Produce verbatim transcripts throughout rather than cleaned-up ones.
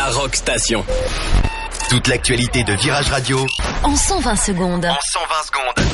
la Rock Station. Toute l'actualité de Virage Radio en cent vingt secondes. En cent vingt secondes.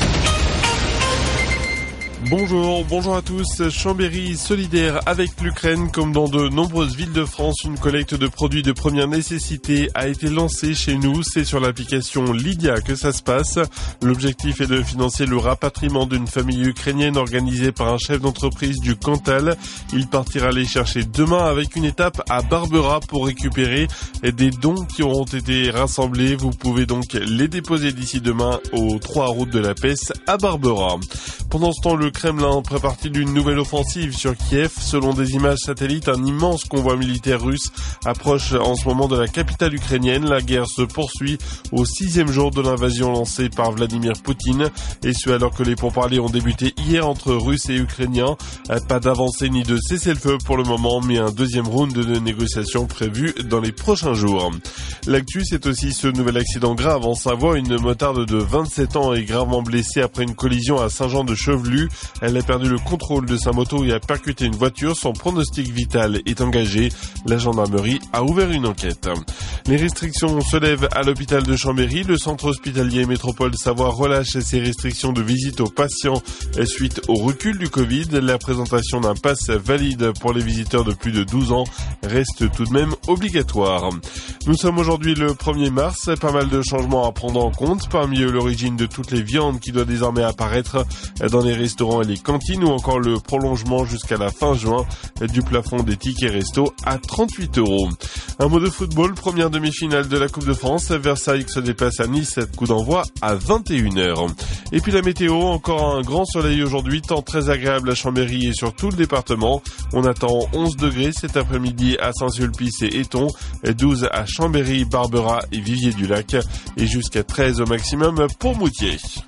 Bonjour, bonjour à tous. Chambéry solidaire avec l'Ukraine. Comme dans de nombreuses villes de France, une collecte de produits de première nécessité a été lancée chez nous. C'est sur l'application Lydia que ça se passe. L'objectif est de financer le rapatriement d'une famille ukrainienne organisée par un chef d'entreprise du Cantal. Il partira les chercher demain avec une étape à Barbera pour récupérer des dons qui auront été rassemblés. Vous pouvez donc les déposer d'ici demain au trois route de la Pesse à Barbera. Pendant ce temps, le Kremlin prépare-t-il d'une nouvelle offensive sur Kiev? Selon des images satellites, un immense convoi militaire russe approche en ce moment de la capitale ukrainienne. La guerre se poursuit au sixième jour de l'invasion lancée par Vladimir Poutine, et ce alors que les pourparlers ont débuté hier entre Russes et Ukrainiens. Pas d'avancée ni de cessez-le-feu pour le moment, mais un deuxième round de négociations prévu dans les prochains jours. L'actu, c'est aussi ce nouvel accident grave en Savoie. Une motarde de vingt-sept ans est gravement blessée après une collision à Saint-Jean-de-Chevelu. Elle a perdu le contrôle de sa moto et a percuté une voiture. Son pronostic vital est engagé. La gendarmerie a ouvert une enquête. Les restrictions se lèvent à l'hôpital de Chambéry. Le centre hospitalier Métropole Savoie relâche ses restrictions de visite aux patients suite au recul du Covid. La présentation d'un pass valide pour les visiteurs de plus de douze ans reste tout de même obligatoire. Nous sommes aujourd'hui le premier mars. Pas mal de changements à prendre en compte. Parmi eux, l'origine de toutes les viandes qui doit désormais apparaître dans les restaurants et les cantines, ou encore le prolongement jusqu'à la fin juin du plafond des tickets resto à trente-huit euros. Un mot de football, première demi-finale de la Coupe de France. Versailles se déplace à Nice, coup d'envoi à vingt et une heures. Et puis la météo, encore un grand soleil aujourd'hui, temps très agréable à Chambéry et sur tout le département. On attend onze degrés cet après-midi à Saint-Sulpice et Éton, douze à Chambéry, Barbera et Vivier-du-Lac, et jusqu'à treize au maximum pour Moutier.